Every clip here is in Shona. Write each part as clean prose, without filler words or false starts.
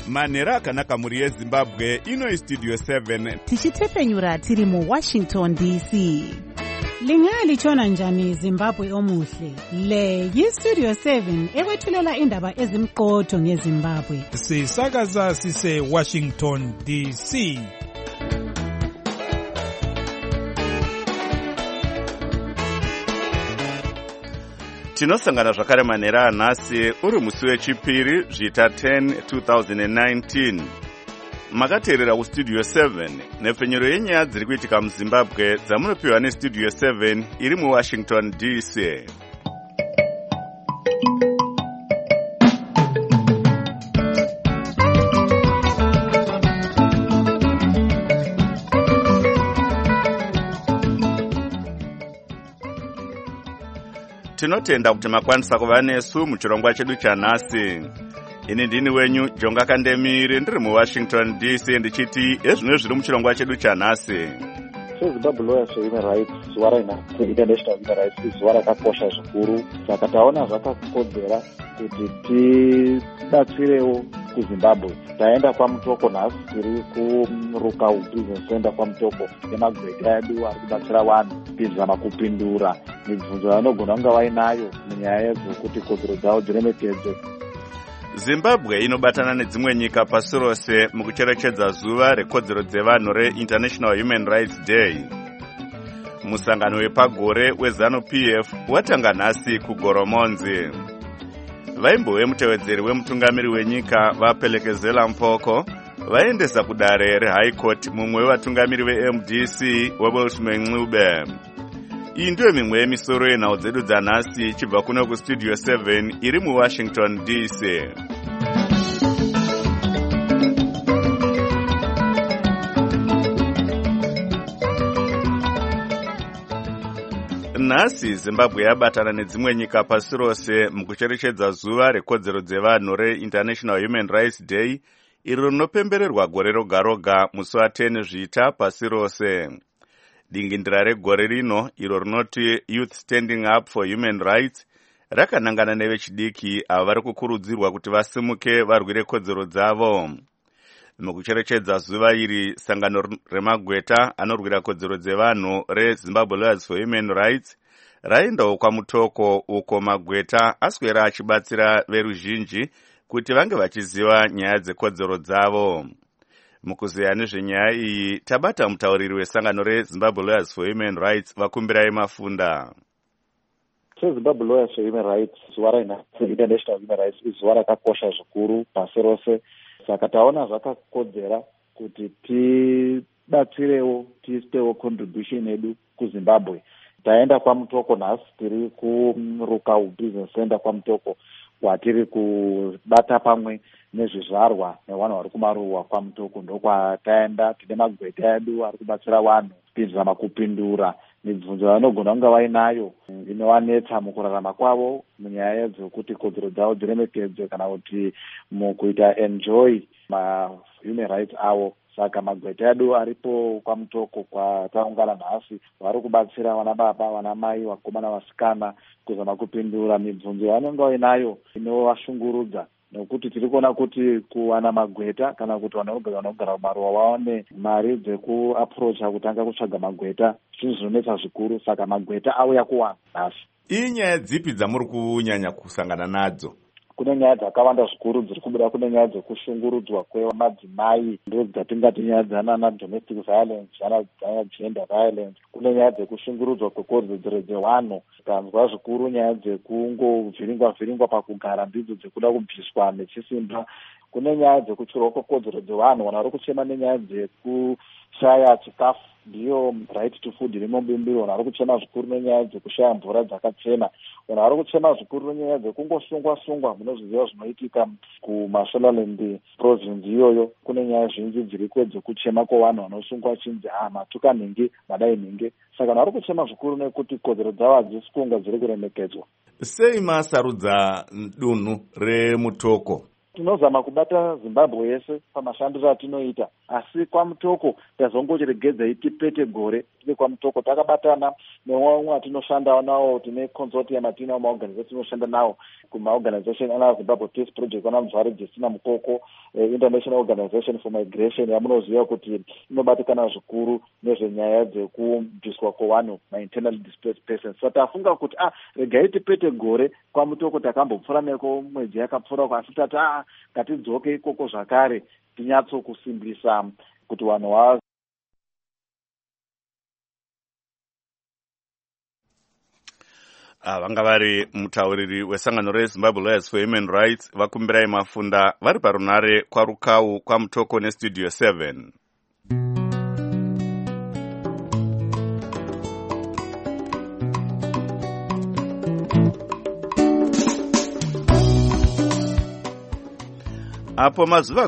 manhero akanaka mhuri yezimbabwe. Ino istudio 7 tichitepenyura tiri muWashington DC. Lingalitshona njani Zimbabwe omuhle? Le yistudio 7 ekwethulela indaba ezimqotho ngeZimbabwe. Sisakaza sise Washington DC. tinosangana zvakare manhero anhasi uri musi wechipiri zvita 10 2019. makateerera kustudio 7 nepfenyuro yenyaya dziri kuitika muzimbabwe dzamunopiwa nestudio 7 iri muWashington DC. tinotenda kuti makwanisa kuva nesu muchirongwa chedu chanhasi. ini ndini wenyu Jonga Kandemiri ndiri muWashington DC ndichiti ezvino zviri muchirongwa chedu chanhasi. Zimbabwe Lawyers for Human Rights zuva rainhasi International Human Rights izuva rakakosha zvikuru, saka taona zvakakodzera kuti tibatsirewo kuZimbabwe. Taenda kwamutoko nhasi, tiri kuRukau Business Center kwamutoko nemagweta edu ari kubatsira vanhu kuzama kupindura mibvunzo vanogona kunge vainayo munyaya dzekuti kodzero dzavo dziremekedzwe. Zimbabwe inobatana nedzimwe nyika pasi rose mukucherechedza zuva rekodzero dzevanhu reInternational Human Rights Day. Musangano wepagore weZANU-PF watanga nhasi kuGoromonzi. Vaimbo vemutevedzeri wemutungamiri wenyika vaPelekezela Mpoko vaendesa kudare reHigh Court mumwe wevatungamiri veMDC weWelshman Ncube. Iyi ndiyo mimwe yemisoro yenhau dzedu dzanhasi ichibva kuno kustudio 7 iri muWashington DC. nhasi Zimbabwe yabatana nedzimwe nyika pasi rose mukucherechedza zuva rekodzero dzevanhu reInternational Human Rights Day iro rinopembererwa gore roga roga musi wa10 zvita pasi rose. Dingindira regore rino iro rinoti Youth Standing Up for Human Rights rakanangana nevechidiki avo vari kukurudzirwa kuti vasimuke varwire kodzero dzavo. Mukucherechedza zuva iri, sangano remagweta anorwira kodzero dzevanhu reZimbabwe Lawyers for Human Rights raendawo kwamutoko uko magweta aswera achibatsira veruzhinji kuti vange vachiziva nyaya dzekodzero dzavo. Mukuzeya nezvenyaya iyi tabata mutauriri wesangano reZimbabwe Lawyers for Human Rights Vakumbirai Mafunda. Zimbabwe Lawyers for Human Rights zuva rainhasi International Human Rights izuva rakakosha zvikuru pasi rose, saka taona zvakakodzera kuti tibatsirewo, tiistewo contribution yedu kuZimbabwe. Taenda kwamutoko nhasi, tiri kuRukau Business Center kwamutoko kwatiri kubata pamwe nezvizvarwa nevanhu vari kumaruwa kwamutoko. Ndokwataenda, tine magweta edu ari kubatsira vanhu kuzama kupindura mibvunzo vanogona kunge vainayo inovanetsa mukurarama kwavo munyaya dzekuti kodzero dzavo dziremekedzwe kana kuti mukuita enjoy human rights avo. Saka magweta edu aripo kwamutoko kwataungana nhasi vari kubatsira vana baba, vana mai, vakomana, vasikana kuzama kupindura mibvunzo vanenge vainayo inovashungurudza, nekuti tiri kuona kuti kuwana magweta kana kuti vanhu vanogara kumaruwa vaone mari dzekuaprocha kutanga kutsvaga magweta zvinhu zvinonetsa zvikuru. Saka magweta auya kuwana nhasi. Iyi nyaya dzipi dzamuri kunyanya kusangana nadzo? Kune nyaya dzakawanda zvikuru dziri kubuda. Kune nyaya dzekushungurudzwa kwemadzimai, ndo dzatingati nyaya dzana domestic violence, dzana gender violence. Kune nyaya dzekushungurudzwa kwekodzero dzevanhu, kanzwa zvikuru nyaya dzekungovhiringwa pakugara ndidzo dzekuda kubviswa nechisimba. Kune nyaya dzekuchirwa kwekodzero dzevanhu, vanhu vari kuchema nenyaya dzekushaya chikafu, ndiyo right to food irimo mubimbiro. Vanhu vari kuchema zvikuru nenyaya dzekushaya mvura dzakachena. Vanhu vari kuchema zvikuru nenyaya dzekungosungwa munozviziva zvinoitika kuMashonaland province iyoyo. Kune nyaya zhinji dziriko dzekuchema kwevanhu vanosungwa chinzi matuka nhingi, madai nhingi. Saka vanhu vari kuchema zvikuru nekuti kodzero dzavo hadzisi kunge dziri kuremekedzwa. Sei masarudza dunhu remutoko? tinozama kubata Zimbabwe yese pamashandiro atinoita, asi kwamutoko tazongoregedzai tipete gore tiri kwamutoko takabatana nevamwe atinoshanda nawo, tine consortium atinawo maorganization tinoshanda nawo kumaorganization ana Zimbabwe Peace Project, ana Mzwari Justina Mukoko, International Organization for Migration yamunoziva kuti inobatikana zvikuru nezvenyaya dzekubviswa kwevanhu mainternally displaced persons. So tafunga kuti regai tipete gore kwamutoko takambopfuura neko mwedzi yakapfuura, asi tati ngatidzoke ikoko zvakare tinyatso kusimbisa kuti vanhu vanga vari mutauriri wesangano reZimbabwe Lawyers for Human Rights vakumbirai mafunda vari parunare kwarukau kwamutoko nestudio 7. Apo mazuva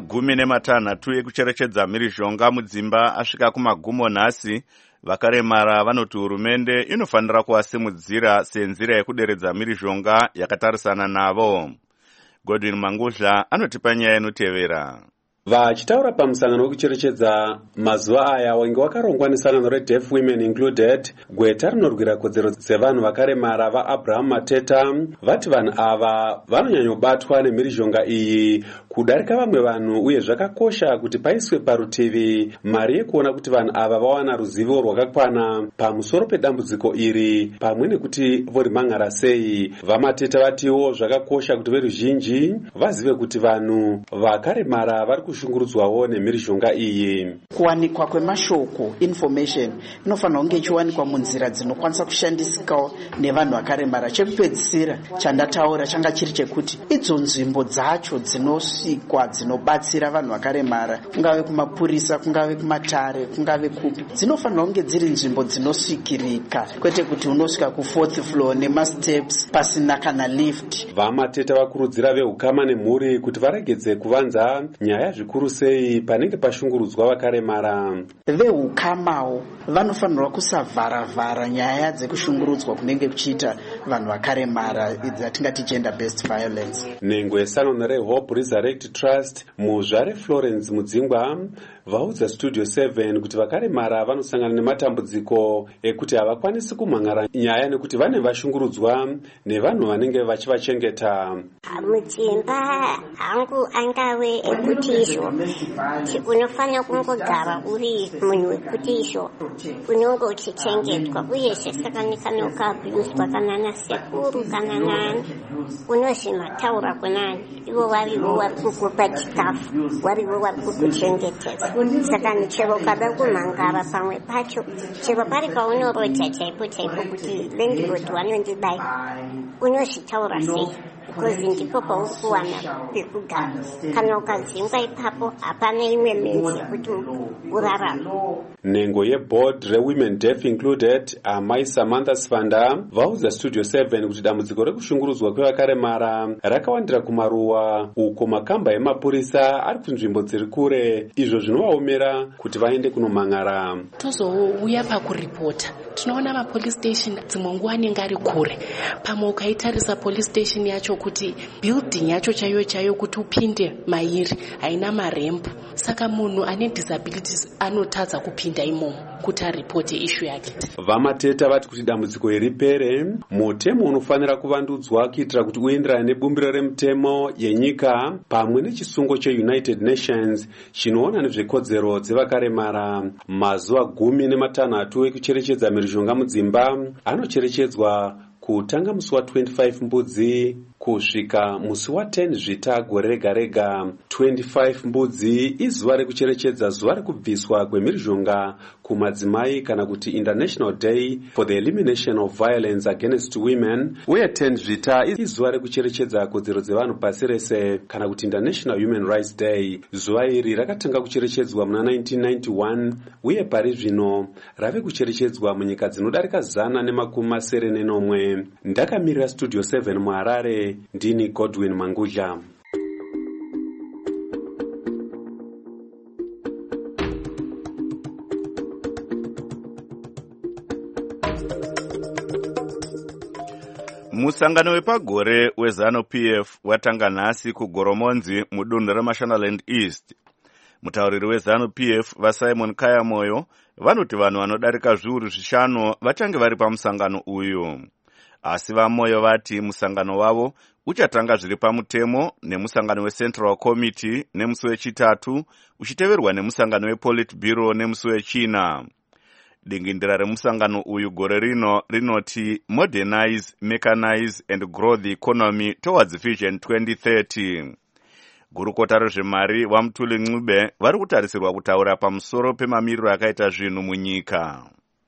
16 ekucherechedza mhirizhonga mudzimba asvika kumagumo nhasi, vakaremara vanoti hurumende inofanira kuvasimudzira senzira yekuderedza mhirizhonga yakatarisana navo. Godwin Mangudla anotipa nyaya inotevera. Vachitaura pamusangano wekucherechedza mazuva aya wange wakarongwa nesangano reDeaf Women Included, gweta rinorwira kodzero dzevanhu vakaremara vaAbraham Mateta vati vanhu ava vanonyanyobatwa nemhirizhonga iyi kudarika vamwe vanhu, uye zvakakosha kuti paiswe parutivi mari yekuona kuti vanhu ava vawana ruzivo rwakakwana pamusoro pedambudziko iri pamwe nekuti vorimangara sei. VaMateta vatiwo zvakakosha kuti veruzhinji vazive kuti vanhu vakaremara vari kushungurudzwawo nemhirizhonga iyi. Kuwanikwa kwemashoko information inofanira kunge ichiwanikwa munzira dzinokwanisa kushandisikawo nevanhu vakaremara. Chekupedzisira chandataura changa chiri chekuti idzo nzvimbo dzacho dzinosvikwa dzinobatsira vanhu vakaremara, kungave kumapurisa, kungave kumatare, kungave kupi, dzinofanira kunge dziri nzvimbo dzinosvikirika, kwete kuti unosvika ku4th floor nemasteps pasina kana lift. VaMateta vakurudzira vehukama nemhuri kuti varegedze kuvanza nyaya zvikuru sei panenge pashungurudzwa vakaremara. Vehukamawo vanofanirwa kusavharavhara nyaya dzekushungurudzwa kunenge kuchiita vanhu vakaremara, dzatingati gender based violence. Nhengo yesangano reHope Resurrect Trust muzvare Florence Mudzingwa vaudza Studio 7 kuti vakaremara vanosangana nematambudziko ekuti havakwanisi kumhangara nyaya nekuti vane vashungurudzwa nevanhu vanenge vachivachengeta. Mudzimba hangu angave ekutisho, unofanira kungogara uri munhu wekutisho, unonge uchichengetwa, uyezve sakana ukaabhuswa kana nasekuru kana nani, unozvimataura kunani, ivo varivo vari kukupa chikafu, varivo vari kukuchengetedza. Saka chero kada kumhangara pamwe pacho, chero pari paunoroja chaipo chaipo kuti landlord vanondidai, unozvitaura sei? Because ndipo pauri kuwana pekugara. Kana ukadzingwa ipapo hapana imwe menzi yekuti urarama. Nhengo yeboard reWomen Deaf Included, Amai Samantha Sifanda, vaudza Studio 7 kuti dambudziko rekushungurudzwa kwevakaremara rakawandira kumaruwa, uko makamba emapurisa ari kunzvimbo dziri kure, izvo zvinovaomera kuti vaende kunomhangara. Tozouya pakuripota, tinoona mapolice station dzimwe nguva anenge ari kure. Pamwe ukaitarisa police station yacho kuti building yacho chaiyo kuti upinde mairi haina marempu, saka munhu ane disabilities anotadza kupinda imomo kuti aripote issue yake. VaMateta vati kuti dambudziko iripere, mutemo unofanira kuvandudzwa kuitira kuti uenderane nebumbiro remutemo yenyika pamwe nechisungo cheUnited Nations chinoona nezvekodzero dzevakaremara. Mazuva 16 ekucherechedza mhirizhonga mudzimba anocherechedzwa kutanga musi wa25 mbudzi kusvika musi wa10 zvita gore rega rega. 25 mbudzi izuva rekucherechedza zuva rekubviswa kwemhirizhonga kumadzimai kana kuti International Day for the Elimination of Violence Against Women, uye 10 zvita izuva rekucherechedza kodzero dzevanhu pasi rese kana kuti International Human Rights Day. Zuva iri rakatanga kucherechedzwa muna 1991 uye pari zvino rave kucherechedzwa munyika dzinodarika 190. Ndakamirira Studio 7 muHarare, ndini Godwin Mangudla. Musangano wepagore weZANU-PF watanga nhasi kuGoromonzi mudunhu reMashonaland East. Mutauriri weZANU-PF vaSimon Kayamoyo vanoti vanhu vanodarika zviuru 5 vachange vari pamusangano uyu. Asi vaMoyo vati musangano wavo uchatanga zviri pamutemo nemusangano weCentral Committee nemusi wechitatu uchiteverwa nemusangano wePolitburo nemusi wechina. Dingindira remusangano uyu gore rino rinoti Modernize, Mechanize and Grow the Economy Towards Vision 2030. Gurukota rezvemari vaMutuli Ncube vari kutarisirwa kutaura pamusoro pemamiriro akaita zvinhu munyika.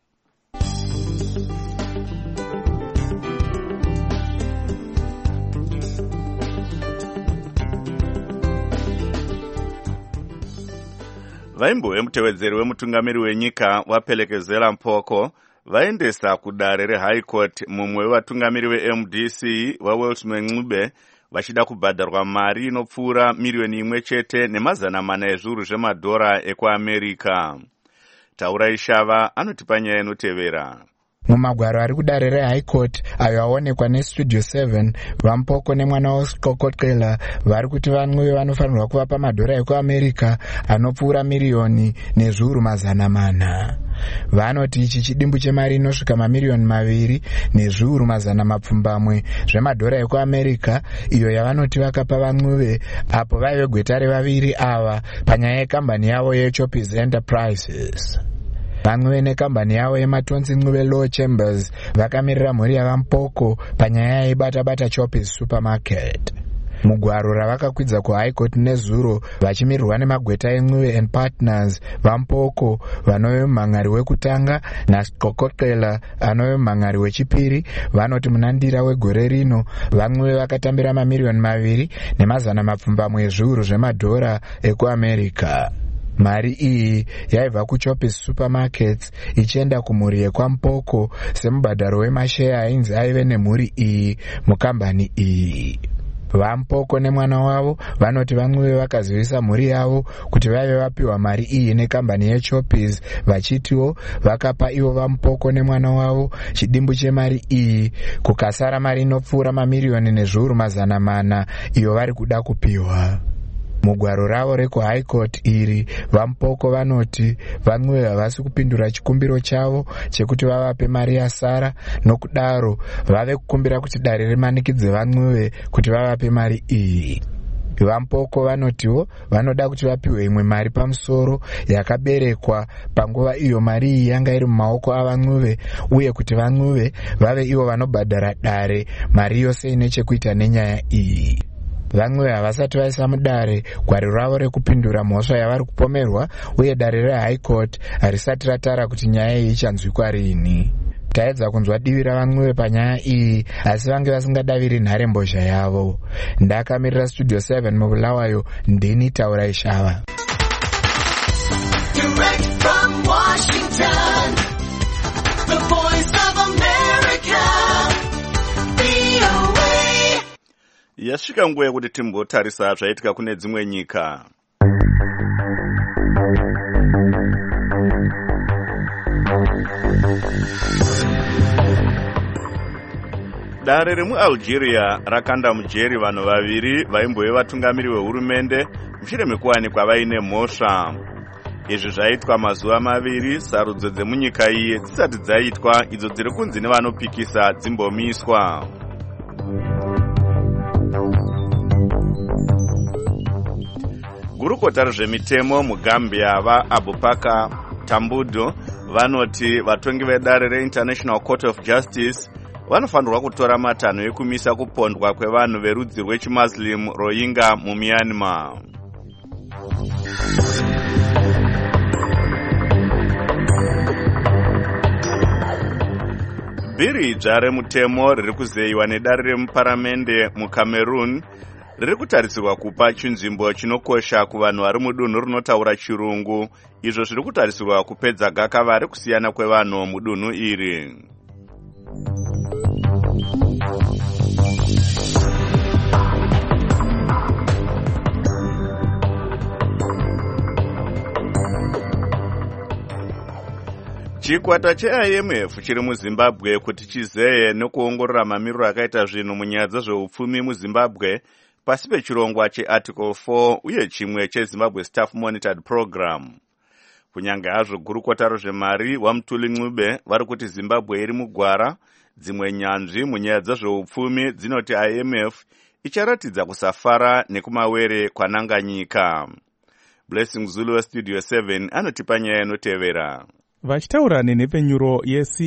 Vaimbo vemutevedzeri wemutungamiri wenyika waPelekezela Mpoko vaendesa kudare reHigh Court mumwe wevatungamiri veMDC vaWelshman Ncube vachida kubhadharwa mari inopfuura miliyoni 1.4 ezviuru zvemadhora ekuAmerika. Taura Ishava anotipa nyaya inotevera. Mumagwaro ari kudare reHigh Court ayo aonekwa neStudio 7, vaMpoko nemwana waSkokotkela vari kuti vaNcube vanofanirwa kuvapa madhora ekuAmerika anopfuura miliyoni nezviuru 400. Vanoti ichi chidimbu chemari inosvika mamiliyoni 2 nezviuru 200 zvemadhora ekuAmerika iyo yavanoti vakapa vaNcube apo vaive gweta revaviri ava panyaya yekambani yavo yeChoppies Enterprises. VaNcube nekambani yavo yematonzi Ncube Law Chambers vakamirira mhuri yavaMpoko panyaya yeibata Choppies Supermarket. Mugwaro ravakakwidza kuHigh Court nezuro vachimirirwa nemagweta eNcube and Partners, vaMpoko vanove mumhan'ari wekutanga naSkokotkela anove mumhan'ari wechipiri, vanoti munandira wegore rino vaNcube vakatambira mamiliyoni 2.7 ezviuru zvemadhora ekuAmerika. Mari iyi yaibva kuChoppies Supermarkets ichienda kumhuri yekwaMpoko semubhadharo wemasheya ainzi aive nemhuri iyi mukambani iyi. VaMpoko nemwana wavo vanoti vaNcube vakazivisa mhuri yavo kuti vaive vapiwa mari iyi nekambani yeChoppies vachitiwo vakapa ivo vaMpoko nemwana wavo chidimbu chemari iyi kukasara mari inopfuura mamiliyoni nezviuru 400 iyo vari kuda kupiwa. Mugwaro ravo rekuHigh Court iri vaMpoko vanoti vaNcube havasi kupindura chikumbiro chavo chekuti vavape mari yasara, nokudaro vave kukumbira kuti dare rimanikidze vaNcube kuti vavape mari iyi. VaMpoko vanotiwo vanoda kuti vapiwe imwe mari pamusoro yakaberekwa panguva iyo mari iyi yanga iri mumaoko avaNcube, uye kuti vaNcube vave ivo vanobhadhara dare mari yose ine chekuita nenyaya iyi. VaNcube havasati vaisa mudare gwaro ravo rekupindura mhosva yavari kupomerwa, uye dare reHigh Court harisati ratara kuti nyaya iyi ichanzwikwa rini. Taedza kunzwa divi ravaNcube panyaya iyi, asi vange vasingadaviri nharembozha yavo. Ndakamirira Studio 7 mubulawayo, ndini Taura Ishava. Direct from Washington, the voice of America, VOA. Yasvika nguva yekuti timbotarisa zvaitika kune dzimwe nyika. Dare remuAlgeria rakanda mujeri vanhu vaviri vaimbove vatungamiri vehurumende mushure mekuwanikwa vaine mhosva. Izvi zvaitwa mazuva 2 sarudzo dzemunyika iyi dzisati dzaitwa, idzo dziri kunzi nevanopikisa dzimbomiswa. Gurukota rezvemitemo muGambia vaAbubakar Tambudo vanoti vatongi vedare reInternational Court of Justice vanofanirwa kutora matanho ekumisa kupondwa kwevanhu verudzi rwechiMuslim Rohingya muMyanmar. Bhiri idzva remutemo riri kuzeyiwa nedare remuparamende muCameroon riri kutarisirwa kupa chinzvimbo chinokosha kuvanhu vari mudunhu rinotaura chirungu, izvo zviri kutarisirwa kupedza gakava rekusiyana kwevanhu mudunhu iri. chikwata cheIMF chiri muzimbabwe kuti chizeye nekuongorora mamiriro akaita zvinhu munyaya dzezveupfumi muzimbabwe pasi pechirongwa chearticle 4 uye chimwe chezimbabwe staff monitored program. Kunyange hazvo gurukota rezvemari waMutuli Ncube vari kuti zimbabwe iri mugwara, dzimwe nyanzvi munyaya dzezveupfumi dzinoti IMF icharatidza kusafara nekumawere kwananga nyika. Blessing Zulu weStudio 7 anotipa nyaya inotevera. Vachitaura nenhepfenyuro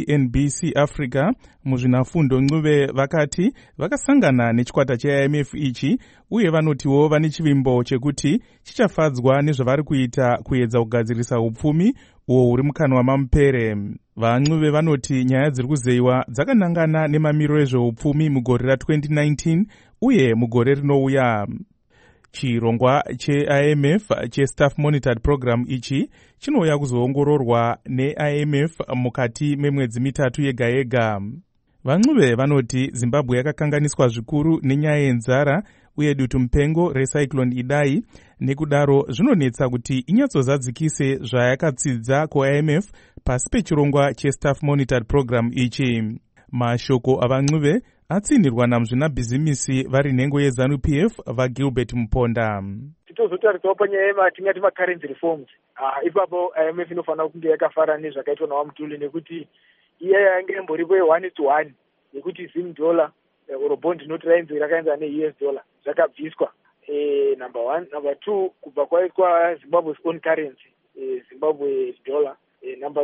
yeCNBC Africa muzvinafundo, Ncube vakati vakasangana nechikwata cheIMF ichi uye vanotiwo vane chivimbo chekuti chichafadzwa nezvavari kuita kuedza kugadzirisa upfumi uwo huri mukanwa mamupere. VaNcube vanoti nyaya dziri kuzeyiwa dzakanangana nemamiriro ezveupfumi mugore ra2019 uye mugore rinouya. Chirongwa cheIMF chestaff monitored program ichi chinouya kuzoongororwa neIMF mukati memwedzi mitatu yega yega. VaNcube vanoti Zimbabwe yakakanganiswa zvikuru nenyaya yenzara uye dutu mupengo recyclone Idai, nekudaro zvinonetsa kuti inyatsozadzikise zvayakatsidza kuIMF pasi pechirongwa chestaff monitored program ichi. Mashoko avaNcube atsindirwa namuzvinabhizimisi vari nhengo yeZANU-PF vaGilbert Muponda. Titozotaridzawo panyaya yematingati macurrency reforms. Ipapo IMF inofanira kunge yakafara nezvakaitwa nawaMutuli nekuti iye yange imboripo ye1:1 nekuti Zim dollar or bond note rainzi rakaenzana neUS dollar zvakabviswa. Number 1, number 2 kubva kwaitwa Zimbabwe's own currency, Zimbabwe dollar. Number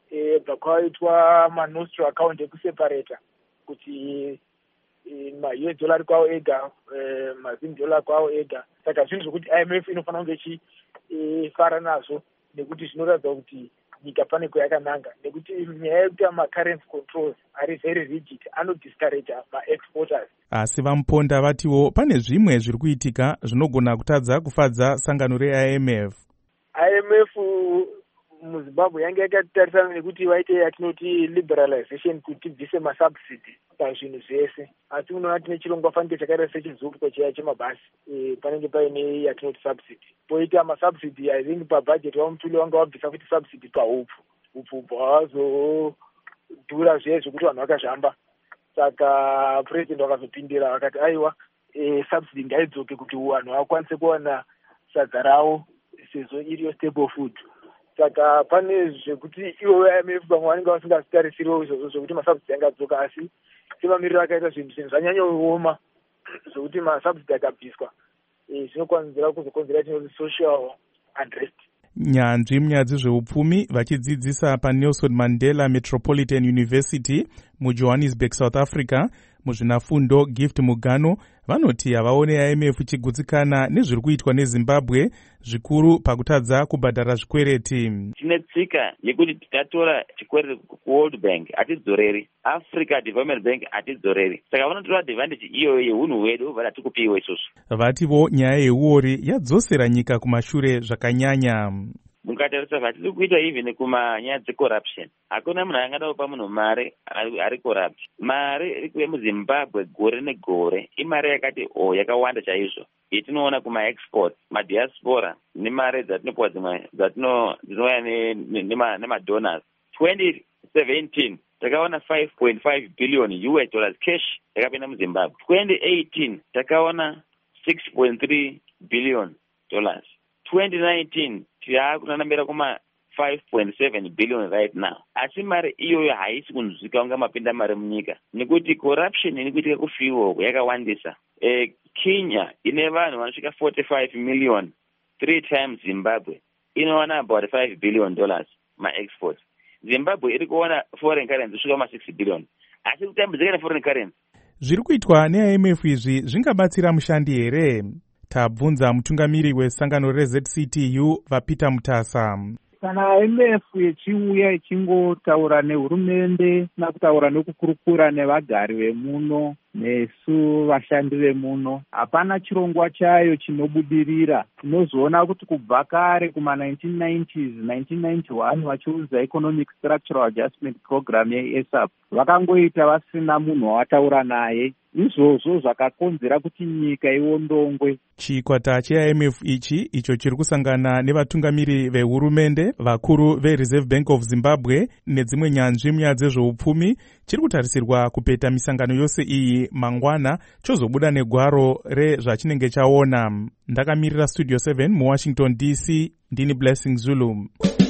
3 kubva kwaitwa maNostro account ekuseparata kuti ma-US dollar kwawo ega, ma-Zim dollar kwawo ega. Saka zvinhu zvokuti IMF inofanira kunge ichifara nazvo nekuti zvinoratidza kuti nyika pane kwayakananga, nekuti nyaya yekuti ma-currency controls ari very rigid anodiscourage ma-exporters. Asi vaMuponda vatiwo pane zvimwe zviri kuitika zvinogona kutadza kufadza sangano reIMF. IMF muZimbabwe yange yakatarisana nekuti vaite yatinoti liberalization kuti bvise masubsidy pazvinhu zvese. Asi unoona tine chirongwa fanike chakaita sechizupwa cheya chemabhasi, panenge paine yatinoti subsidy. Poita masubsidy I think pabudget waMutuli wanga wabvisa kuti subsidy paupfu. Upfu hwazodhura zviye zvokuti vanhu vakazvamba. Saka president wakazopindira vakati aiwa subsidy ngaidzoke kuti vanhu vakwanise kuwana sadza ravo sezvo iriyo staple food. Saka pane zvekuti iwo IMF vamwe vanenge vasingazitarisiriwo izvozvo zvokuti masubsidy angadzoka, asi semamiriro akaita zvinhu zvanyanyooma zvokuti masubsidy akabviswa zvinokwanisa kuzokonzera chinoti social unrest. Nyanzvi munyaya dzezveupfumi vachidzidzisa paNelson Mandela Metropolitan University muJohannesburg, South Africa, muzvinafundo Gift Mugano vanoti havaone IMF ichigutsikana nezviri kuitwa neZimbabwe zvikuru pakutadza kubhadhara zvikwereti. Tine tsika yekuti tikatora chikwereti kuWorld Bank hatidzoreri, Africa Development Bank hatidzoreri. Saka vanotora advantage iyoyo yeunhu hwedu vada tikupiwe isusu. Vativo nyaya yeuori yadzosera nyika kumashure zvakanyanya. Mukatarisa vatiri kuita even kumanyaya dzecorruption, hakuna munhu angadakupa munhu mari ari corrupt. Mari iri kuuya muZimbabwe gore negore imari yakati yakawanda chaizvo. Tinoona kuma-exports, madiaspora nemari dzatinopuwa dzimwe dzinouya nemadonors. 2017 takaona 5.5 billion US dollars cash yakapinda muZimbabwe. 2018 takaona 6.3 billion dollars. 2019 taakunanambira kuma 5.7 billion right now. Asi mari iyoyo haisi kunzwika unga mapinda mari munyika nekuti corruption iri kuitika kufiwo yakawandisa. Kenya ine vanhu vanosvika 45 million, 3 times Zimbabwe inowana about 5 billion dollars ma-exports. Zimbabwe iri kuona foreign currency kusvika ma6 billion. Asi kutambudzika neforeign currency zviri kuitwa neIMF izvi zvingabatsira mushandi here? Tabvunza mutungamiri wesangano reZCTU vaPeter Mutasa. Kana IMF yechiuya ichingotaura nehurumende nakutaura nekukurukura nevagari vemuno nesu vashandi vemuno, hapana chirongwa chayo chinobudirira. Tinozoona kuti kubva kare kuma-1990s, 1991 vachiudza Economic Structural Adjustment Program yeESAP, vakangoita vasina munhu wataura naye. izvozvo zvakakonzera kuti nyika iwondongwe. Chikwata cheIMF icho chiri kusangana nevatungamiri vehurumende, vakuru veReserve Bank of Zimbabwe nedzimwe nyanzvi munyaya dzezveupfumi chiri kutarisirwa kupeta misangano yose iyi mangwana chozobuda negwaro rezvachinenge chaona. Ndakamirira Studio 7 muWashington DC, ndini Blessing Zulu.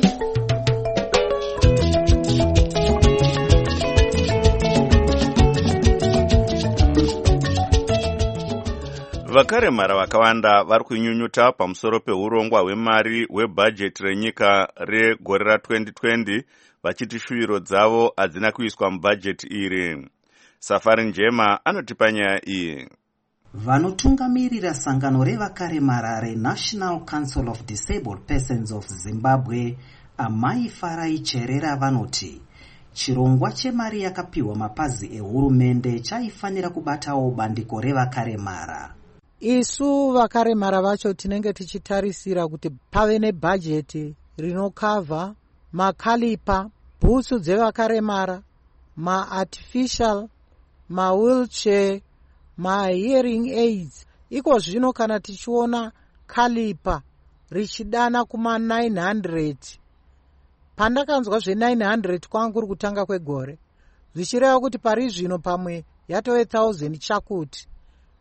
Vakaremara vakawanda vari kunyunyuta pamusoro peurongwa hwemari hwebhajeti renyika regore ra2020 vachiti shuviro dzavo hadzina kuiswa mubhajeti iri. Safari Njema anotipa nyaya iyi. Vanotungamirira sangano revakaremara reNational Council of Disabled Persons of Zimbabwe, Amai Farai Cherera, vanoti chirongwa chemari yakapiwa mapazi ehurumende chaifanira kubatawo bandiko revakaremara. Isu vakaremara vacho tinenge tichitarisira kuti pave nebhajeti rinokavha makalipa, bhutsu dzevakaremara, maartificial, mawheelchair, mahearing aids. Iko zvino kana tichiona kalipa richidana kuma 900, pandakanzwa zve900 kwangu kutanga kwegore, zvichireva kuti pari zvino pamwe yatove 1000 chakuti.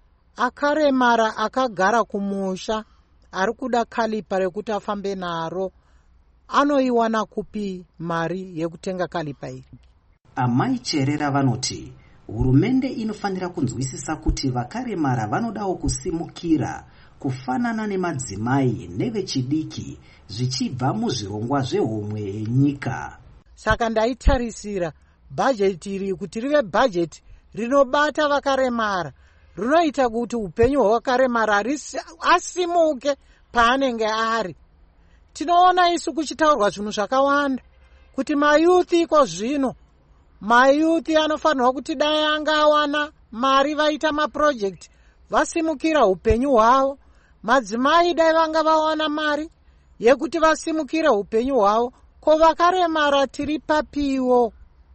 Akaremara akagara kumusha ari kuda kalipa rekuti afambe naro, anoiwana kupi mari yekutenga kalipa iri? Amai Cherera vanoti hurumende inofanira kunzwisisa kuti vakaremara vanodawo kusimukira kufanana nemadzimai nevechidiki zvichibva muzvirongwa zvehomwe yenyika. Saka ndaitarisira bhajeti iri kuti rive bhajeti rinobata vakaremara, rinoita kuti upenyu hwakaremara asimuke paanenge ari. Tinoona isu kuchitaurwa zvinhu zvakawanda kuti mayuthi iko zvino, mayuthi anofanirwa kuti dai angawana mari vaita maprojekti vasimukira upenyu hwavo, madzimai dai vanga vawana mari yekuti vasimukire upenyu hwavo, ko vakaremara tiri papiwo.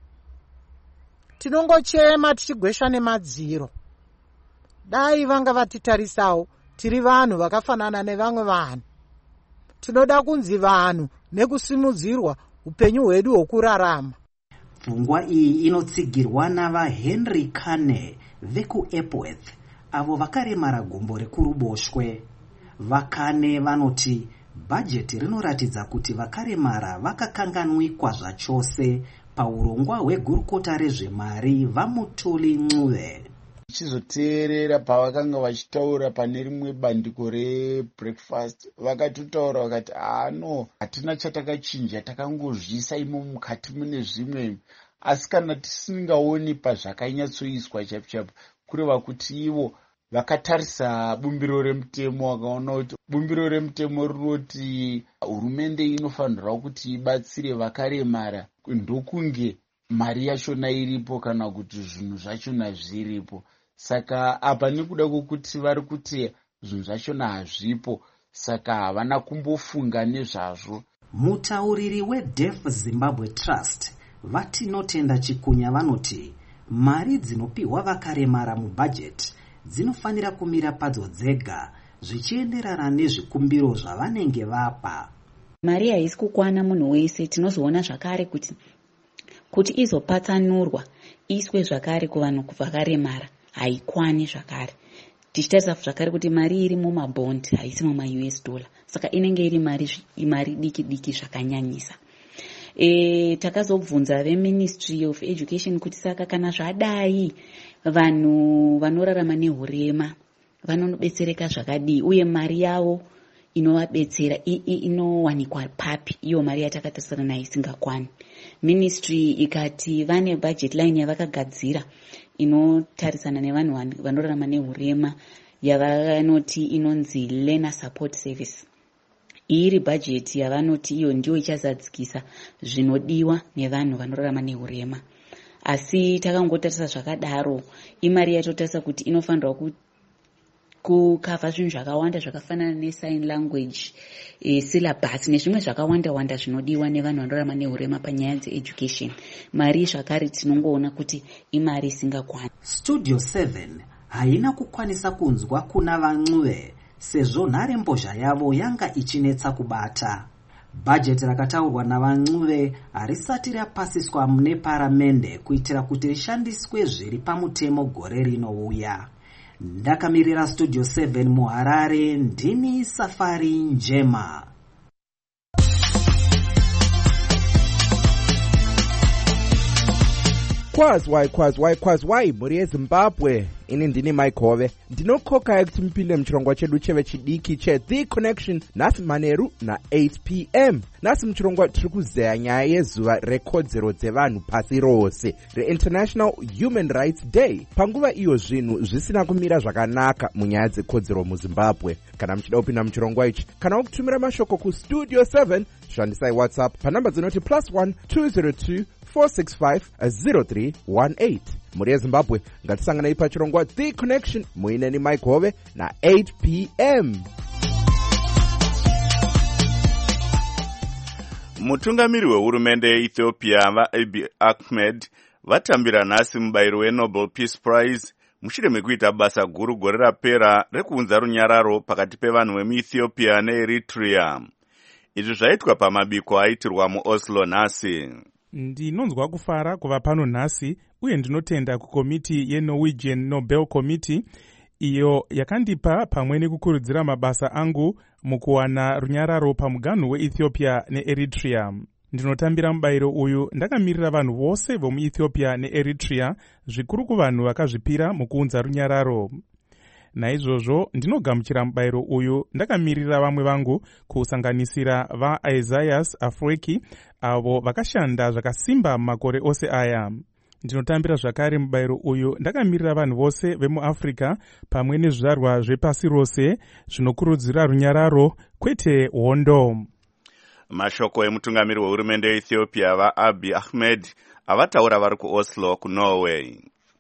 Tinongochema tichigwesha nemadziro. Dai vanga vatitarisawo tiri vanhu vakafanana nevamwe vanhu. Tinoda kunzi vanhu nekusimudzirwa upenyu hwedu hwokurarama. Pfungwa iyi inotsigirwa navaHenry Kane vekuEpworth, avo vakaremara gumbo rekuruboshwe. Vakane vanoti bhajeti rinoratidza kuti vakaremara vakakanganwikwa zvachose paurongwa hwegurukota rezvemari vaMutuli Ncube. Chizoteerera pavakanga vachitaura pane rimwe bandiko rebreakfast, vakatotaura vakati hatina chatakachinja, takangozvisa imo mukati mune zvimwe, asi kana tisingaoni pazvakanyatsoiswa chapu kureva kuti ivo vakatarisa bumbiro remutemo, vakaona kuti bumbiro remutemo rinoti hurumende inofanirwa kuti ibatsire vakaremara ndokunge mari yachona iripo kana kuti zvinhu zvachona zviripo. Saka apa nekuda kwokuti vari kuti zvinhu zvachona hazvipo, saka havana kumbofunga nezvazvo. Mutauriri weDeaf Zimbabwe Trust Vatinotenda Chikunya vanoti mari dzinopiwa vakaremara mubhajeti dzinofanira kumira padzo dzega zvichienderana nezvikumbiro zvavanenge vapa. Mari haisi kukwana munhu wese. Tinozoona zvakare kuti izopatsanurwa iswe zvakare kuvanhu vakaremara haikwani zvakare. Tichitarisa zvakare kuti mari iri mumabhondi haisi muma-US dollar, saka inenge iri mari diki diki zvakanyanyisa. Takazobvunza veMinistry of Education kuti saka kana zvadai vanhu vanorarama nehurema vanobetsereka zvakadii, uye mari yavo inovabetsera inowanikwa papi, iyo mari yatakatarisana nayo isingakwani. Ministry ikati vane budget line yavakagadzira inotarisana nevanhu vanorarama nehurema yavanoti inonzi Learner Support Service. Iri budget yavanoti iyo ndio ichazadzikisa zvinodiwa nevanhu vanorarama nehurema. Asi takangotarisa zvakadaro, imari yatotarisa kuti inofanirwa kukavha zvinhu zvakawanda zvakafanana nesign language, syllabus nezvimwe zvakawanda zvinodiwa nevanhu vanorarama neurema panyaya dzeeducation. Mari zvakare tinongoona kuti imari isingakwani. Studio 7 haina kukwanisa kunzwa kuna vancuve sezvo nharembozha yavo yanga ichinetsa kubata. Bhajeti rakataurwa navancuve harisati rapasiswa neparamende kuitira kuti rishandiswe zviri pamutemo gore rinouya. Ndakamirira Studio 7 muHarare, ndini Safari Njema. Kwazwai mhuri yeZimbabwe. Ini ndini Mike Hove. Ndinokokai kuti mupinde muchirongwa chedu cheve chidiki cheThe Connection nhasi manheru na8 p.m. Nhasi muchirongwa tiri kuzeya nyaya yezuva rekodzero dzevanhu pasi rose reInternational Human Rights Day. Panguva iyo zvinhu zvisina kumira zvakanaka munyaya dzekodzero muZimbabwe. Kana muchida kupinda muchirongwa ichi kana kutumira mashoko kuStudio 7, shandisai WhatsApp panhamba dzinoti +1 202 465 0318. Muri yeZimbabwe ngatisanganei pachirongwa The Connection muineni Mike Hove na8 p.m. Mutungamiri wehurumende yeEthiopia vaAbiy Ahmed vatambira nhasi mubayiro weNobel Peace Prize mushure mekuita basa guru gore rapera rekuunza runyararo pakati pevanhu vemuEthiopia neEritrea. Izvi zvaitwa pamabiko aitirwa muOslo nhasi. Ndinonzwa kufara kuva pano nhasi uye ndinotenda kukomiti yeNorwegian Nobel Committee iyo yakandipa pamwe nekukurudzira mabasa angu mukuwana runyararo pamuganhu weEthiopia neEritrea. Ndinotambira mubayiro uyu ndakamirira vanhu vose vomuEthiopia neEritrea, zvikuru kuvanhu vakazvipira mukuunza runyararo. Naizvozvo ndinogamuchira mubayiro uyu ndakamirira vamwe vangu kusanganisira vaIsaias Afwerki avo vakashanda zvakasimba makore ose aya. Ndinotambira zvakare mubayiro uyu ndakamirira vanhu vose vemuAfrica pamwe nezvizvarwa zvepasi rose zvinokurudzira runyararo kwete hondo. Mashoko emutungamiri wehurumende yeEthiopia vaAbiy Ahmed avataura vari kuOslo kuNorway.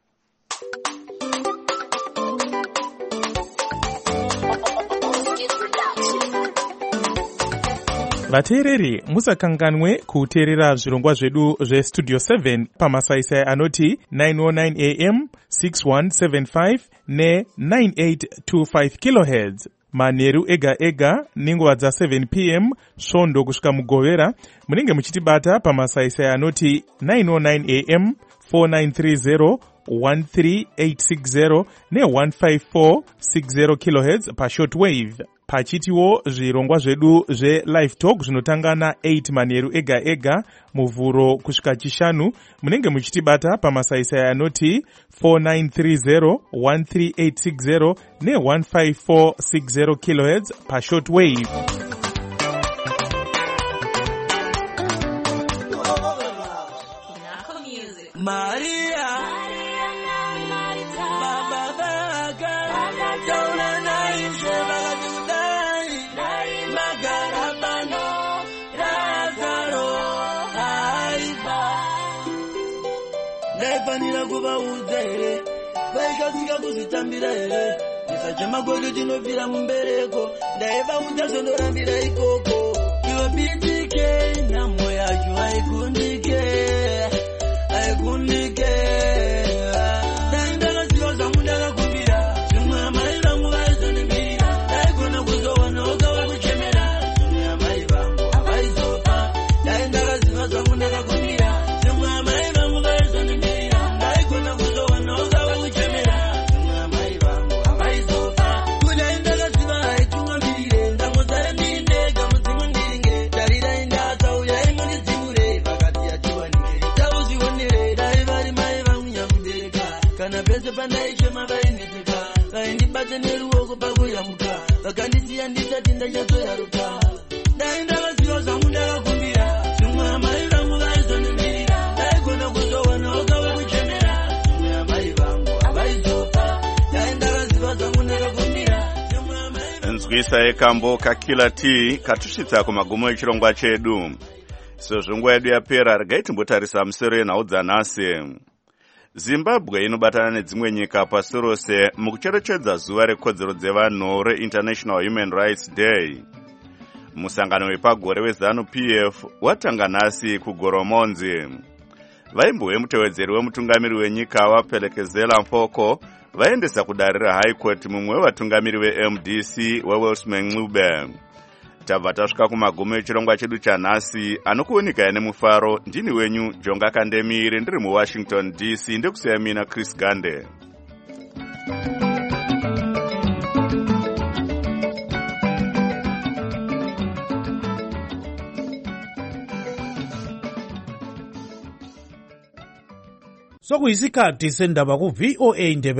Vateereri, musakanganwe kuteerera zvirongwa zvedu zveStudio 7 pamasaisai anoti 909 AM, 6175 ne9825 kHz. Manheru ega nenguva dza7 p.m. svondo kusvika mugovera munenge muchitibata pamasaisai anoti 909 AM, 4930 13860 ne15460 kHz pashortwave. Pachitiwo zvirongwa zvedu zveLive Talk zvinotanga na8 manheru ega muvhuro kusvika chishanu munenge muchitibata pamasaisai anoti 4930 13860 ne15460 kHz pashortwave. Ndaifanira kuvaudza here vaikatsika kuzvitambira here ndisachema kwedu tinobvira mumbereko ndaivaudza zvondorambira ikoko iwe bitike nhamo yacho haikundike ndaindakaziva zvangu ndakakumbira zvimwe amai vangu vaizondimbirira ndaigona kuzowanawo kavakuchemera zvimwe amai vangu havaizopa ndaindakaziva zvangu ndakakumbira zvimwe amai vangu vaizondimbirira ndaigona kuzowanawo kavakuchemera zvimwe amai vangu havaizopa kudai ndakaziva haitungamirire ndangozara ndiri ndega mudzimu ndiringe tarirai ndakauyai munidzimure vakati yatiwanire tauzvionere dai vari mai vangu nyakubereka kana pese pandaichema vaineteka vaindibata neruoko pakuyamuka vakandisiya ndisati ndachatsoyaruka dai ndakaziva zvangu ndakakumbira zvimwe amai vangu vaizondimbirira ndaigona kuzowanawo kavakuchemera zvimwe amai vangu havaizopa dai ndakaziva zvangu ndakakumbira nzwisa yekambo kakila t katusvitsa kumagumo echirongwa chedu. Sezvo nguva yedu yapera regai timbotarisa musoro yenhau dzanhasi. Zimbabwe inobatana nedzimwe nyika pasi rose mukucherechedza zuva rekodzero dzevanhu reInternational Human Rights Day. Musangano wepagore weZANU-PF watanga nhasi kuGoromonzi. Vaimbo vemutevedzeri wemutungamiri wenyika waPhelekezela Mfoko vaendesa kudarira High Court mumwe wevatungamiri veMDC weWellsman Ncube. Tabva tasvika kumagumo echirongwa chedu chanhasi anokuoneka nemufaro. Ndini wenyu Jonga Kandemire ndiri muWashington DC ndekusiya mina Chris Gande. Sokuyisikhathi sendaba ku VOA Indebe